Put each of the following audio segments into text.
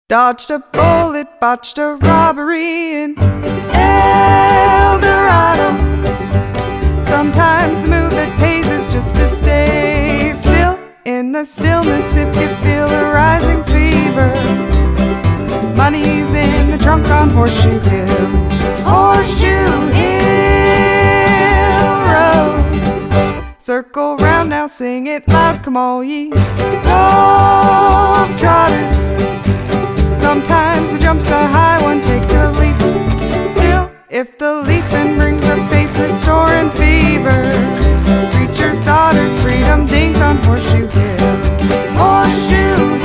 Dodged a bullet, botched a robbery in El Dorado. Sometimes the move that pays is just to stay still in the stillness if you feel a rising fever. Money's in the trunk on Horseshoe Hill, Horseshoe Hill Road. Circle round now, sing it loud, come all ye love trotters. Sometimes the jump's a high one, take a leap. Still, if the leaping brings a faith restoring fever, preacher's daughter's freedom dings on Horseshoe Hill, Horseshoe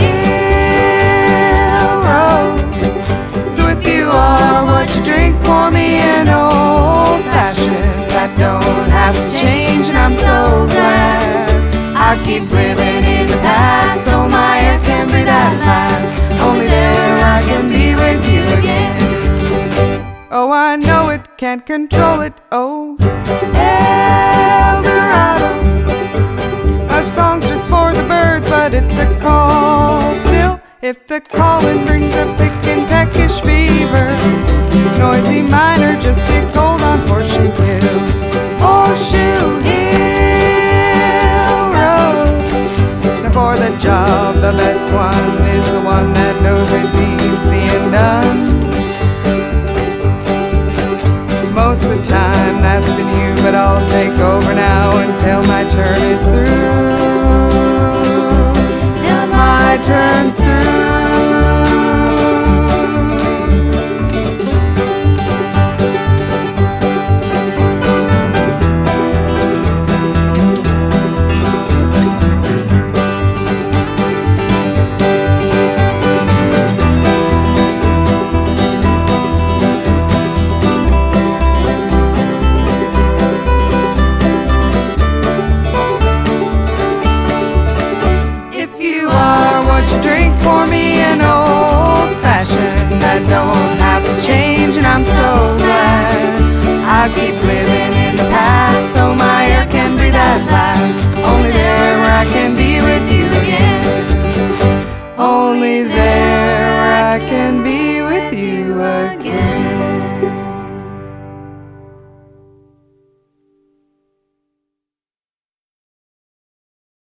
Hill Road. So if you are what you drink, pour me an old fashioned. I don't have to change, and I'm so glad. I keep living in the past, so my air can breathe at last. Only there I can be with you again. Oh, I know it, can't control it. Oh, El Dorado. A song's just for the birds, but it's a call still. If the calling brings a pick and peckish fever, noisy miner, just take hold on Horseshoe Hill, Horseshoe Hill Road. Now for the job, the best one is the one that knows it needs being done. Most of the time that's been you, but I'll take over now until my turn is through. Till my turn's through. Drink for me an old fashioned. I don't have to change, and I'm so glad. I keep living in the past, so my air can breathe at last. Only there where I can be with you again. Only there where I can be with you again.